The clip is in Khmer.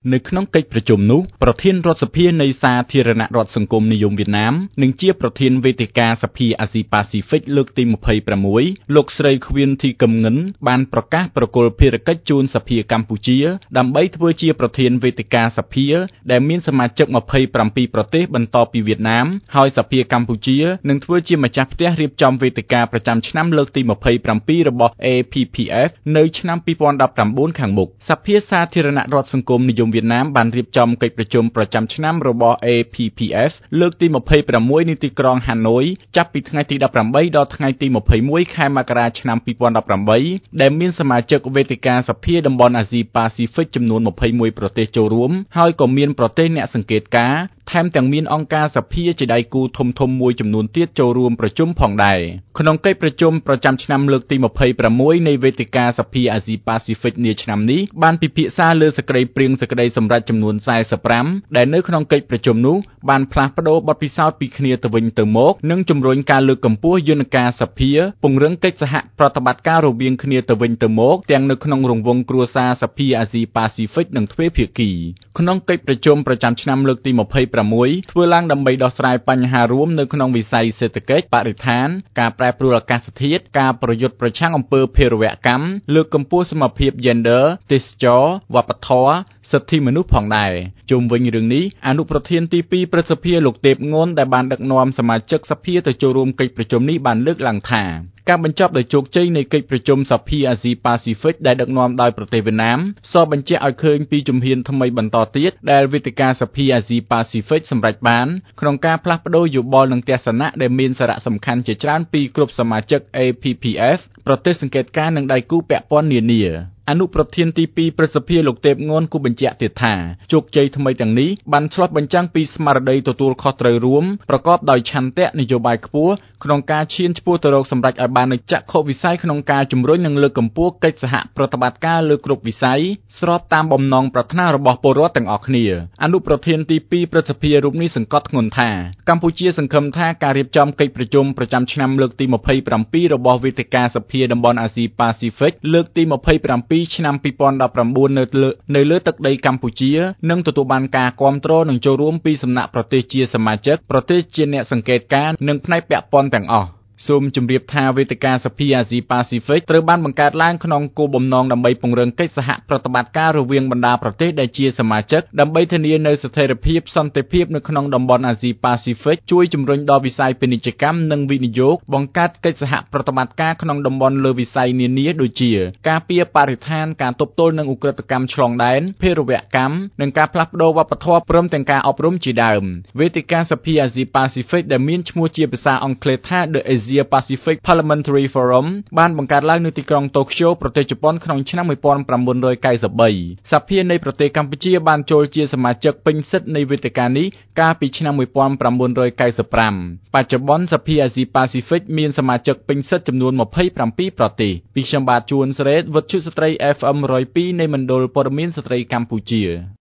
នៅក្នុងកិច្ចប្រជុំនោះប្រធានរដ្ឋសភានៃសាធារណរដ្ឋសង្គមនិយមវៀតណាមនិងជាប្រធានវេទិកាសភាអាស៊ីប៉ាស៊ីហ្វិកលើកទី26លោកស្រីខៀវ ធីកឹមងិនបានប្រកាសប្រគល់ភារកិច្ចជូនសភាកម្ពុជាដើម្បីធ្វើជាប្រធានវេទិកាសភាដែលមានសមាជិក27ប្រទេសបន្តពីវៀតណាមហើយសភាកម្ពុជានឹងធ្វើជាម្ចាស់ផ្ទះរៀបចំវេទិកាប្រចាំឆ្នាំលើកទី27របស់ APPF នៅឆ្នាំ2019ខាងមុខសភាសាធារណរដ្ឋសង្គមនិយមវៀតណាមបានរៀបចំកិច្ចប្រជុំប្រចាំឆ្នាំរបស់ APPF លើកទី26នៅទីក្រុងហាណូយចាប់ពីថ្ងៃទី18ដល់ថ្ងៃទី21ខែមករាឆ្នាំ2018ដែលមានសមាជិកវេទិកាសភាតំបន់អាស៊ីប៉ាស៊ីហ្វិកចំនួន21ប្រទេសចូលរួមហើយក៏មានប្រទេសអ្នកសង្កេតការណ៍ថែមទាំងមានអង្គការសភាជាដៃគូធំៗមួយចំនួនទៀតចូលរួមប្រជុំផងដែរក្នុងកិច្ចប្រជុំប្រចាំឆ្នាំលើកទី26នៃវេទិកាសភាអាស៊ីប៉ាស៊ីហ្វិកនាឆ្នាំនេះបានពិភាក្សាលើសេចក្តីព្រាងសេចក្តីសម្រេចចំនួន45ដែលនៅក្នុងកិច្ចប្រជុំនោះបានផ្លាស់ប្តូរបទពិសោធន៍ពីគ្នាទៅវិញទៅមកនិងជំរុញការលើកកម្ពស់យន្តការសភាពង្រឹងកិច្ចសហប្រតិបត្តិការរវាងគ្នាទៅវិញទៅមកទាំងនៅក្នុងរង្វង់គ្រួសារសភាអាស៊ីប៉ាស៊ីហ្វិកនិងទ្វេភាគីក្នុងកិច្ចប្រជុំប្រចាំឆ្នាំលើកទី26ធ្វើឡើងដើម្បីដោះស្រាយបញ្ហារួមនៅក្នុងវិស័យសេដ្ឋកិច្ចបរិស្ថានការប្រែប្រួលអាកាសធាតុការប្រយុទ្ធប្រឆាំងអំពើភេរវកម្មលើកកម្ពស់សមភាព Gender ទេសចរណ៍វប្បធម៌សិទ្ធិមនុស្សផងដែរជុំវិញរឿងនេះអនុប្រធានទី2ព្រឹទ្ធសភាលោកទេពងន់ដែលបានដឹកនាំសមាជិកសភាទៅចូលរួមកិច្ចប្រជុំនេះបានលើកឡើងថាការបញ្ចប់ដោយជោគជ័យនៃកិច្ចប្រជុំសភាអាស៊ីប៉ាស៊ីហ្វិកដែលដឹកនាំដោយប្រទេសវៀតណាមសបញ្ជាក់ឲ្យឃើញពីជំហានថ្មីបន្តទៀតដែលវេទិកាសភាអាស៊ីប៉ាស៊ីហ្វិកសម្រេចបានក្នុងការផ្លាស់ប្តូរយោបល់និងទស្សនៈដែលមានសារៈសំខាន់ជាច្រើនពីគ្រប់សមាជិក APPF ប្រទេសសង្កេតការណ៍និងដៃគូពាក់ព័ន្ធនានាអនុប្រធានទី2ព្រឹទ្ធសភាលោកទេពងន់គូបញ្ជាក់ទៀតថាជោគជ័យថ្មីទាំងនេះបានឆ្លុះបញ្ចាំងពីស្មារតីទទួលខុសត្រូវរួមប្រកបដោយឆន្ទៈនយោបាយខ្ពស់ក្នុងការឈានឆ្ពោះទៅរកសម្រេចឲ្យបាននូវចក្ខុវិស័យក្នុងការជំរុញនិងលើកកម្ពស់កិច្ចសហប្រតិបត្តិការលើគ្រប់វិស័យស្របតាមបំណងប្រាថ្នារបស់ពលរដ្ឋទាំងអស់គ្នាអនុប្រធានទី2ព្រឹទ្ធសភារូបនេះសង្កត់ធ្ងន់ថាកម្ពុជាសង្ឃឹមថាការរៀបចំកិច្ចប្រជុំប្រចាំឆ្នាំលើកទី27របស់វេទិកាសភាតំបន់អាស៊ីប៉ាស៊ីហ្វិកលើកទី27ឆ្នាំ2019នៅលើទឹកដីកម្ពុជានឹងទទួលបានការគាំទ្រនិងចូលរួមពីសំណាក់ប្រទេសជាសមាជិកប្រទេសជាអ្នកសង្កេតការណ៍និងផ្នែកពាក់ព័ន្ធទាំងអស់សូមជម្រាបថាវេទិកាសភាអាស៊ីប៉ាស៊ីហ្វិកត្រូវបានបង្កើតឡើងក្នុងគោលបំណងដើម្បីពង្រឹងកិច្ចសហប្រតិបត្តិការរវាងបណ្ដាប្រទេសដែលជាសមាជិកដើម្បីធានានូវស្ថិរភាពសន្តិភាពនៅក្នុងតំបន់អាស៊ីប៉ាស៊ីហ្វិកជួយជំរុញដល់វិស័យពាណិជ្ជកម្មនិងវិនិយោគបង្កើតកិច្ចសហប្រតិបត្តិការក្នុងតំបន់លើវិស័យនានាដូចជាការពារបរិស្ថានការទប់ទល់នឹងឧក្រិដ្ឋកម្មឆ្លងដែនភេរវកម្មនិងការផ្លាស់ប្តូរវប្បធម៌ព្រមទាំងការអប់រំជាដើមវេទិកាសភាអាស៊ីប៉ាស៊ីហ្វិកដែលមានឈ្មោះជាភាសាអង់គ្លេសថា The Asia Pacific Parliamentary Forum បានបង្កើតឡើងនៅទីក្រុងតូក្យូប្រទេសជប៉ុនក្នុងឆ្នាំ1993សភានៃប្រទេសកម្ពុជាបានចូលជាសមាជិកពេញសិទ្ធិនៃវេទិកានេះកាលពីឆ្នាំ1995បច្ចុប្បន្នសភាអាស៊ីប៉ាស៊ីហ្វិកមានសមាជិកពេញសិទ្ធិចំនួន27ប្រទេសពីខ្ញុំបាទជួនសេរីវិទ្យុស្ត្រី FM 102នៃមណ្ឌលព័ត៌មានស្ត្រីកម្ពុជា